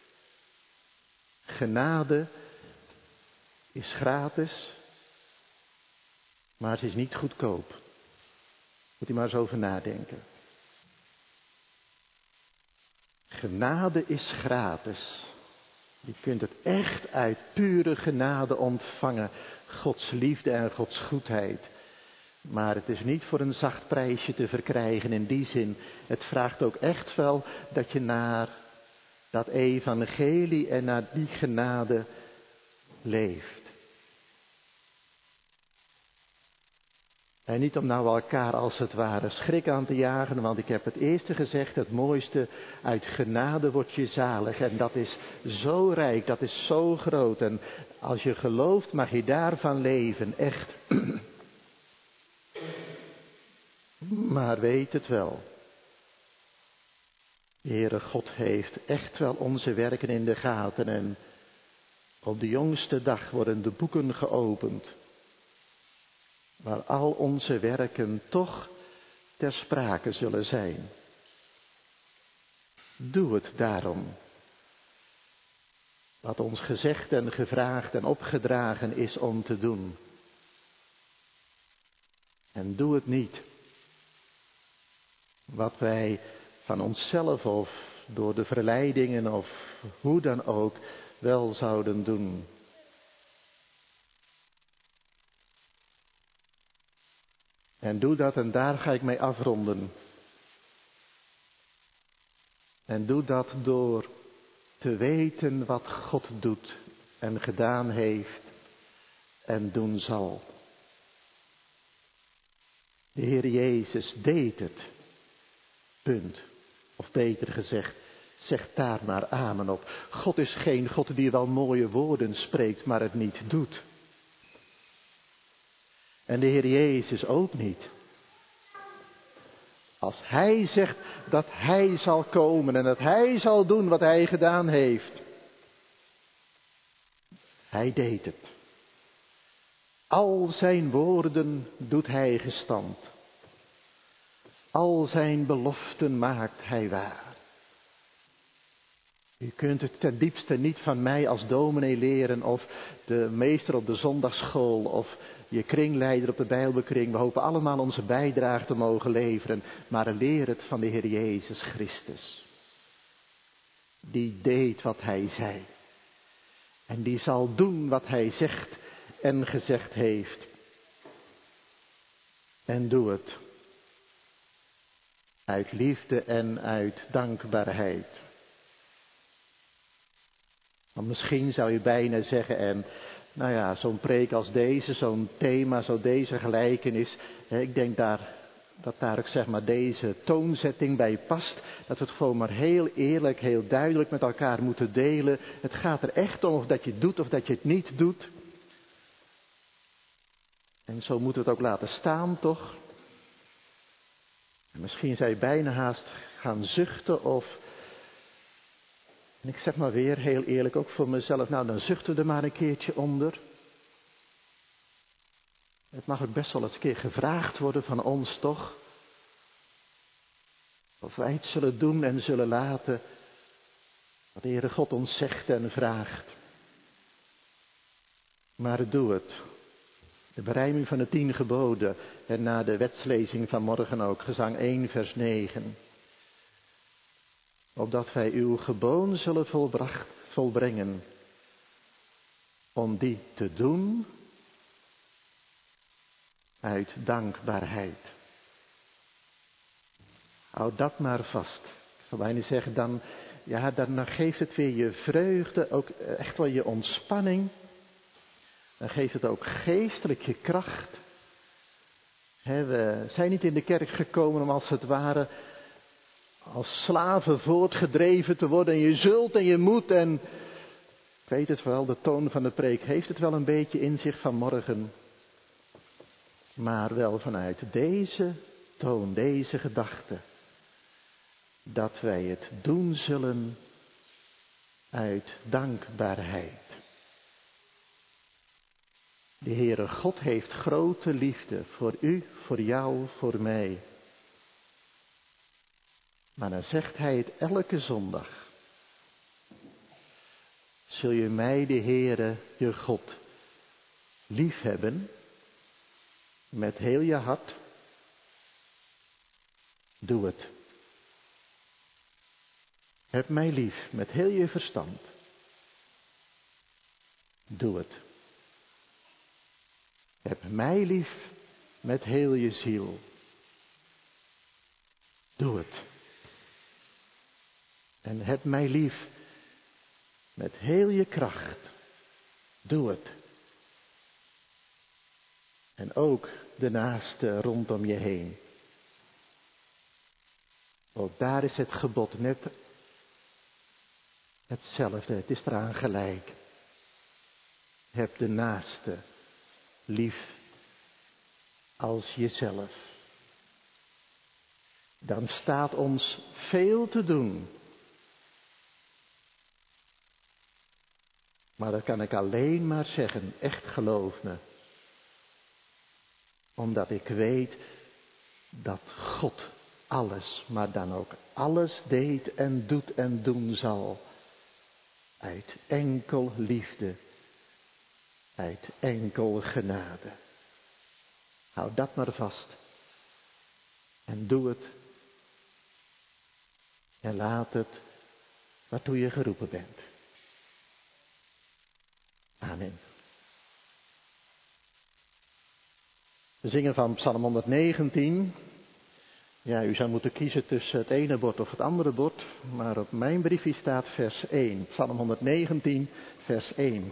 Genade is gratis, maar ze is niet goedkoop. Moet u maar eens over nadenken. Genade is gratis. Je kunt het echt uit pure genade ontvangen. Gods liefde en Gods goedheid. Maar het is niet voor een zacht prijsje te verkrijgen in die zin. Het vraagt ook echt wel dat je naar dat evangelie en naar die genade leeft. En niet om nou elkaar als het ware schrik aan te jagen, want ik heb het eerste gezegd, het mooiste, uit genade word je zalig. En dat is zo rijk, dat is zo groot. En als je gelooft mag je daarvan leven, echt. Maar weet het wel. De Heere God heeft echt wel onze werken in de gaten en op de jongste dag worden de boeken geopend. Waar al onze werken toch ter sprake zullen zijn. Doe het daarom. Wat ons gezegd en gevraagd en opgedragen is om te doen. En doe het niet. Wat wij van onszelf of door de verleidingen of hoe dan ook wel zouden doen. En doe dat en daar ga ik mee afronden. En doe dat door te weten wat God doet en gedaan heeft en doen zal. De Heer Jezus deed het. Punt. Of beter gezegd, zeg daar maar amen op. God is geen God die wel mooie woorden spreekt, maar het niet doet. En de Heer Jezus ook niet. Als Hij zegt dat Hij zal komen en dat Hij zal doen wat Hij gedaan heeft. Hij deed het. Al zijn woorden doet Hij gestand. Al zijn beloften maakt Hij waar. U kunt het ten diepste niet van mij als dominee leren of de meester op de zondagsschool of je kringleider op de Bijbelkring. We hopen allemaal onze bijdrage te mogen leveren, maar leer het van de Heer Jezus Christus. Die deed wat Hij zei. En die zal doen wat Hij zegt en gezegd heeft. En doe het. Uit liefde en uit dankbaarheid. Want misschien zou je bijna zeggen, en nou ja, zo'n preek als deze, zo'n thema, zo deze gelijkenis. Ik denk dat daar ook zeg maar deze toonzetting bij past. Dat we het gewoon maar heel eerlijk, heel duidelijk met elkaar moeten delen. Het gaat er echt om of dat je het doet of dat je het niet doet. En zo moeten we het ook laten staan, toch? En misschien zou je bijna haast gaan zuchten of... En ik zeg maar weer heel eerlijk ook voor mezelf, nou dan zuchten we er maar een keertje onder. Het mag ook best wel eens een keer gevraagd worden van ons toch. Of wij het zullen doen en zullen laten wat de Heere God ons zegt en vraagt. Maar doe het. De berijming van de 10 geboden en na de wetslezing van morgen ook, gezang 1 vers 9. Opdat wij uw geboden zullen volbrengen, om die te doen uit dankbaarheid. Houd dat maar vast. Ik zou bijna zeggen, dan geeft het weer je vreugde, ook echt wel je ontspanning. Dan geeft het ook geestelijk je kracht. We zijn niet in de kerk gekomen om als het ware als slaven voortgedreven te worden. En je zult en je moet en ik weet het wel, de toon van de preek heeft het wel een beetje in zich vanmorgen. Maar wel vanuit deze toon, deze gedachte. Dat wij het doen zullen uit dankbaarheid. De Heere God heeft grote liefde voor u, voor jou, voor mij. Maar dan zegt Hij het elke zondag. Zul je mij, de Heere, je God, lief hebben? Met heel je hart? Doe het. Heb mij lief met heel je verstand. Doe het. Heb mij lief met heel je ziel. Doe het. En heb mij lief met heel je kracht. Doe het. En ook de naaste rondom je heen. Ook daar is het gebod net hetzelfde. Het is eraan gelijk. Heb de naaste lief als jezelf. Dan staat ons veel te doen. Maar dat kan ik alleen maar zeggen, echt geloof me. Omdat ik weet dat God alles, maar dan ook alles deed en doet en doen zal. Uit enkel liefde. Uit enkel genade. Houd dat maar vast. En doe het. En laat het waartoe je geroepen bent. Amen. We zingen van Psalm 119. Ja, u zou moeten kiezen tussen het ene bord of het andere bord. Maar op mijn briefje staat vers 1. Psalm 119, vers 1.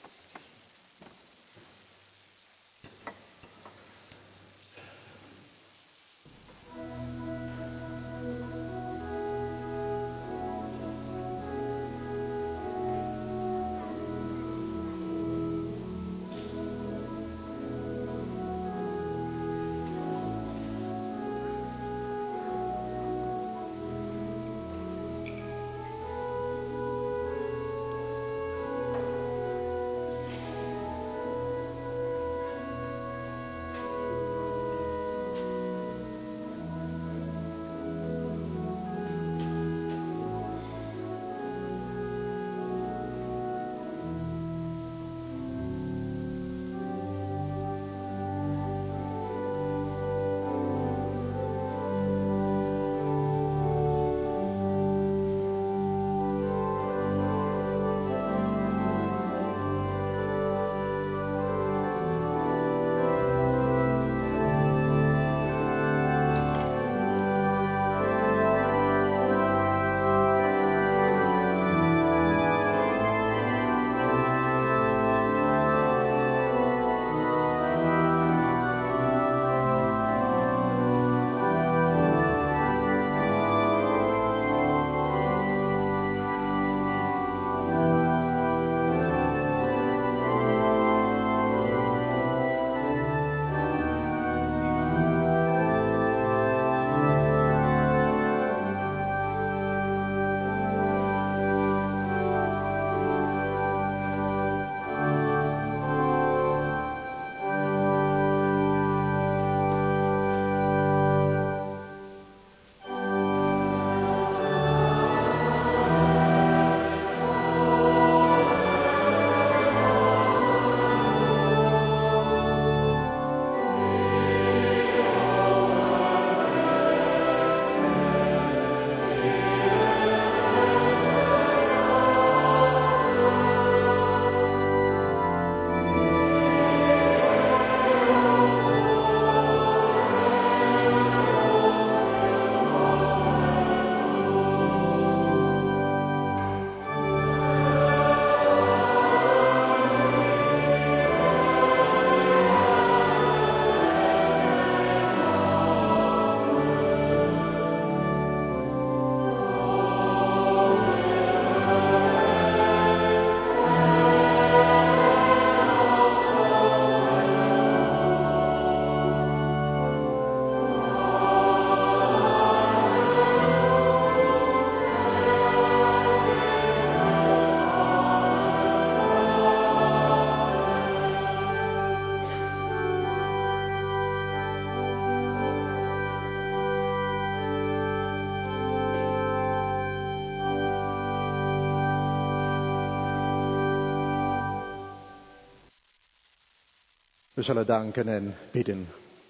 We zullen danken en bidden.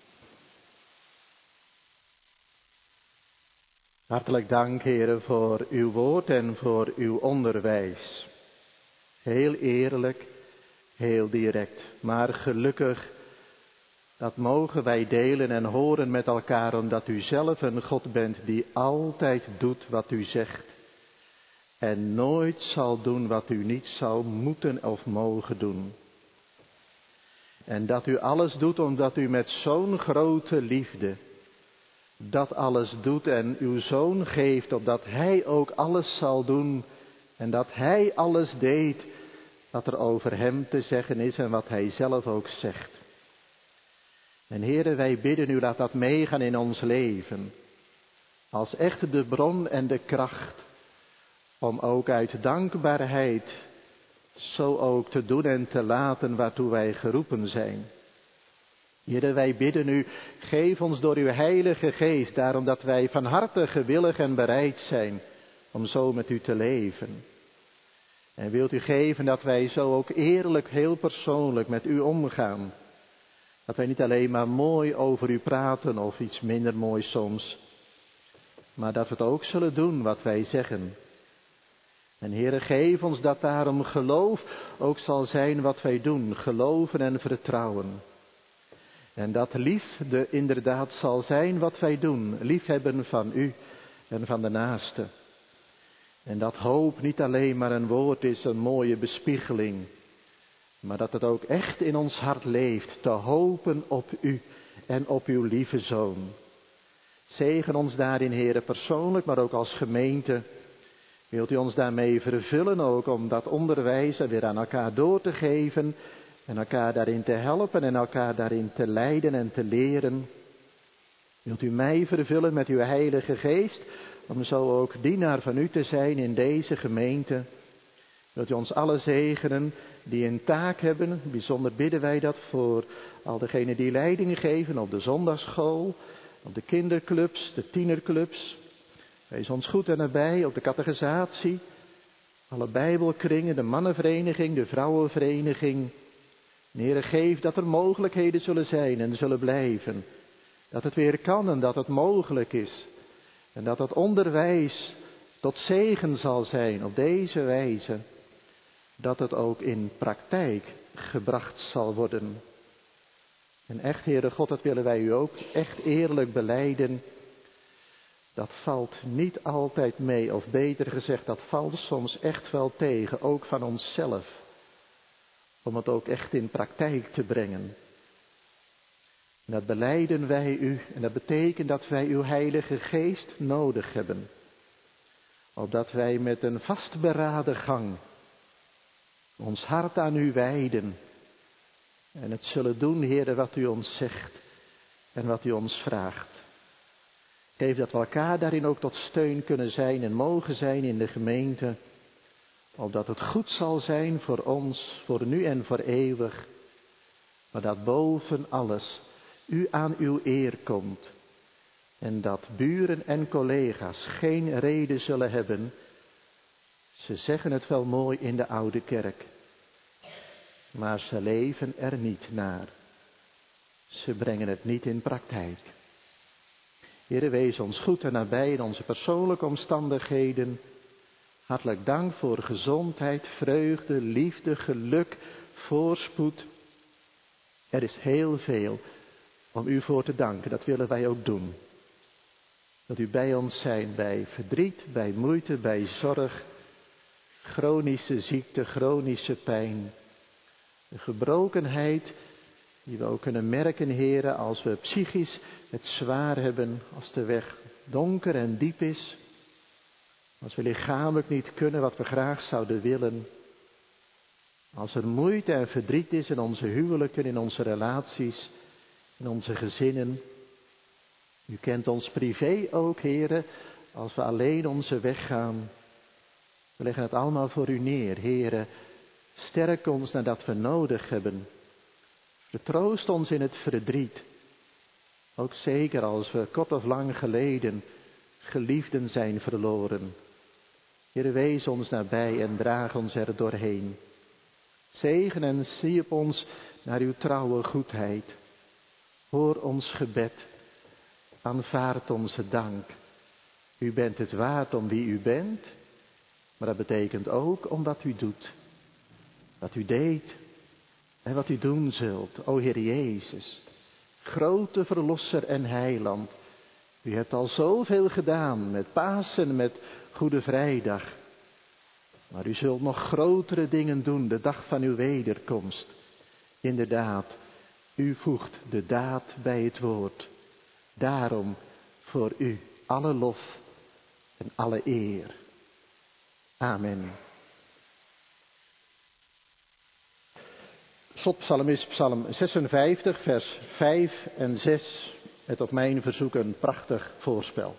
Hartelijk dank, Heere, voor uw woord en voor uw onderwijs. Heel eerlijk, heel direct, maar gelukkig, dat mogen wij delen en horen met elkaar, omdat u zelf een God bent die altijd doet wat u zegt. En nooit zal doen wat u niet zou moeten of mogen doen. En dat u alles doet omdat u met zo'n grote liefde dat alles doet en uw Zoon geeft, opdat Hij ook alles zal doen en dat Hij alles deed wat er over Hem te zeggen is en wat Hij zelf ook zegt. En Heere, wij bidden u, laat dat meegaan in ons leven, als echt de bron en de kracht, om ook uit dankbaarheid zo ook te doen en te laten waartoe wij geroepen zijn. Heere, wij bidden u, geef ons door uw Heilige Geest, daarom dat wij van harte gewillig en bereid zijn om zo met u te leven. En wilt u geven dat wij zo ook eerlijk, heel persoonlijk met u omgaan. Dat wij niet alleen maar mooi over u praten of iets minder mooi soms, maar dat we het ook zullen doen wat wij zeggen. En Heere, geef ons dat daarom geloof ook zal zijn wat wij doen, geloven en vertrouwen. En dat liefde inderdaad zal zijn wat wij doen, liefhebben van u en van de naaste. En dat hoop niet alleen maar een woord is, een mooie bespiegeling, maar dat het ook echt in ons hart leeft, te hopen op u en op uw lieve Zoon. Zegen ons daarin, Heere, persoonlijk, maar ook als gemeente. Wilt u ons daarmee vervullen ook om dat onderwijzen weer aan elkaar door te geven en elkaar daarin te helpen en elkaar daarin te leiden en te leren. Wilt u mij vervullen met uw Heilige Geest om zo ook dienaar van u te zijn in deze gemeente. Wilt u ons alle zegenen die een taak hebben, bijzonder bidden wij dat voor al degenen die leiding geven op de zondagschool, op de kinderclubs, de tienerclubs. Wees ons goed en nabij op de catechisatie, alle bijbelkringen, de mannenvereniging, de vrouwenvereniging. Heere, geef dat er mogelijkheden zullen zijn en zullen blijven. Dat het weer kan en dat het mogelijk is. En dat het onderwijs tot zegen zal zijn op deze wijze. Dat het ook in praktijk gebracht zal worden. En echt, Heere God, dat willen wij u ook echt eerlijk belijden. Dat valt niet altijd mee, of beter gezegd, dat valt soms echt wel tegen, ook van onszelf. Om het ook echt in praktijk te brengen. En dat belijden wij u en dat betekent dat wij uw Heilige Geest nodig hebben. Opdat wij met een vastberaden gang ons hart aan u wijden. En het zullen doen, Heere, wat u ons zegt en wat u ons vraagt. Geef dat we elkaar daarin ook tot steun kunnen zijn en mogen zijn in de gemeente. Opdat het goed zal zijn voor ons, voor nu en voor eeuwig. Maar dat boven alles u aan uw eer komt. En dat buren en collega's geen reden zullen hebben. Ze zeggen het wel mooi in de oude kerk. Maar ze leven er niet naar. Ze brengen het niet in praktijk. Heere, wees ons goed en nabij in onze persoonlijke omstandigheden. Hartelijk dank voor gezondheid, vreugde, liefde, geluk, voorspoed. Er is heel veel om u voor te danken, dat willen wij ook doen. Dat u bij ons zijn bij verdriet, bij moeite, bij zorg, chronische ziekte, chronische pijn. De gebrokenheid die we ook kunnen merken, Heere, als we psychisch het zwaar hebben, als de weg donker en diep is. Als we lichamelijk niet kunnen wat we graag zouden willen. Als er moeite en verdriet is in onze huwelijken, in onze relaties, in onze gezinnen. U kent ons privé ook, Heere, als we alleen onze weg gaan. We leggen het allemaal voor u neer, Heere. Sterk ons nadat we nodig hebben. Vertroost ons in het verdriet. Ook zeker als we kort of lang geleden geliefden zijn verloren. Heere, wees ons nabij en draag ons er doorheen. Zegen en zie op ons naar uw trouwe goedheid. Hoor ons gebed. Aanvaard onze dank. U bent het waard om wie u bent. Maar dat betekent ook om wat u doet. Wat u deed en wat u doen zult. O Heer Jezus, grote verlosser en heiland. U hebt al zoveel gedaan met Pasen, met Goede Vrijdag. Maar u zult nog grotere dingen doen de dag van uw wederkomst. Inderdaad, U voegt de daad bij het woord. Daarom voor u alle lof en alle eer. Amen. Slotpsalm is psalm 56, vers 5 en 6. Met op mijn verzoek een prachtig voorspel.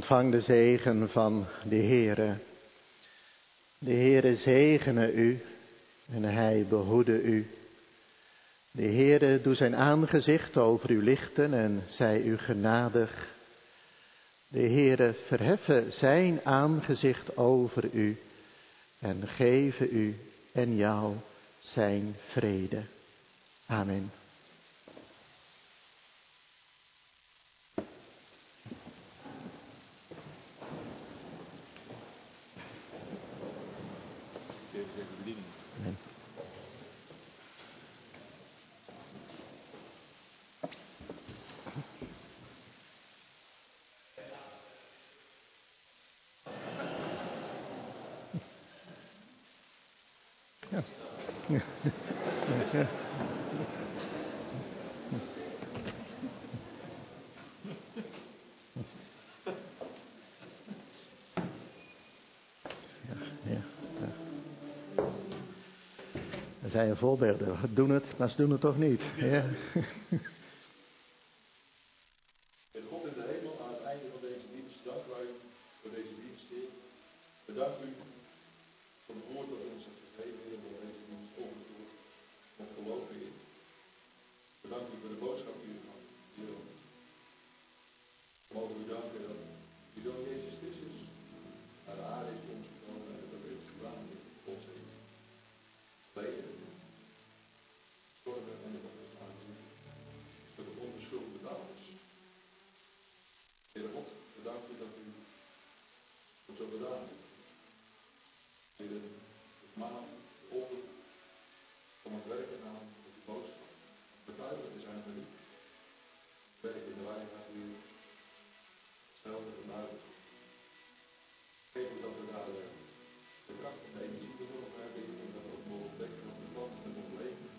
ontvang de zegen van de Heere. De Heere zegene u en hij behoede u. De Heere doe zijn aangezicht over u lichten en zij u genadig. De Heere verheffe zijn aangezicht over u en geven u en jou zijn vrede. Amen. Amen. Ja. Er zijn voorbeelden. We doen het, maar ze doen het toch niet. Ja. En God in de hemel, aan het einde van deze dienst, dank wij voor deze dienst, Heer. Bedankt u voor het woord dat u ons heeft gegeven, Heer, door deze dienst overgevoerd met geloof, Heer. Bedankt u voor de boodschap hiervan, Heer. We mogen u danken dat u door Jezus Christus naar de aarde is omgekomen en dat heeft gedaan, Heer, ons heeft geleden, stormen en dat is aanzien, voor de onbeschuldigde daders. Heer God, bedankt u dat u het zo gedaan heeft. Heer, het maan, de ogen, om het werken aan met uw boodschap. Betuigen te zijn met u. Werk in de waarheid, Heer. Hetzelfde geluid. Geef ons dat we daar de kracht en de energie voor hebben, Heer, en dat we ook mogen denken op de planten en op leven.